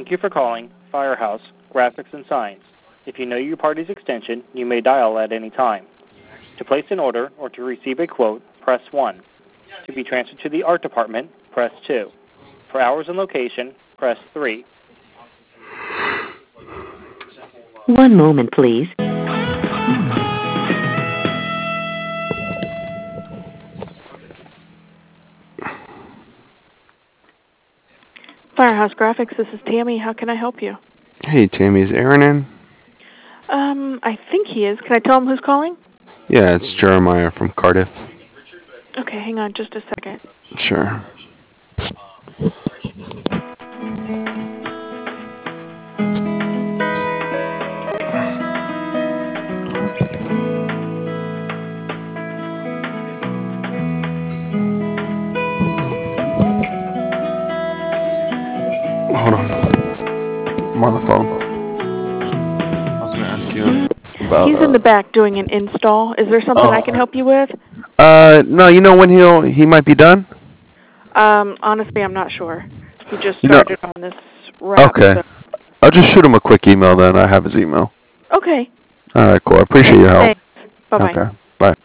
Thank you for calling Firehouse Graphics and Signs. If you know your party's extension, you may dial at any time. To place an order or to receive a quote, press 1. To be transferred to the art department, press 2. For hours and location, press 3. One moment, please. Firehouse Graphics, this is Tammy. How can I help you? Hey, Tammy, is Aaron in? I think he is. Can I tell him who's calling? Yeah, it's Jeremiah from Cardiff. Okay, hang on just a second. Sure. Hold on. I'm on the phone. I was going to ask you about... He's in the back doing an install. Is there something I can help you with? No, you know when he might be done? Honestly, I'm not sure. He just started on this wrap. Okay. So. I'll just shoot him a quick email then. I have his email. Okay. All right, cool. I appreciate your help. Thanks. Bye-bye. Okay. Bye.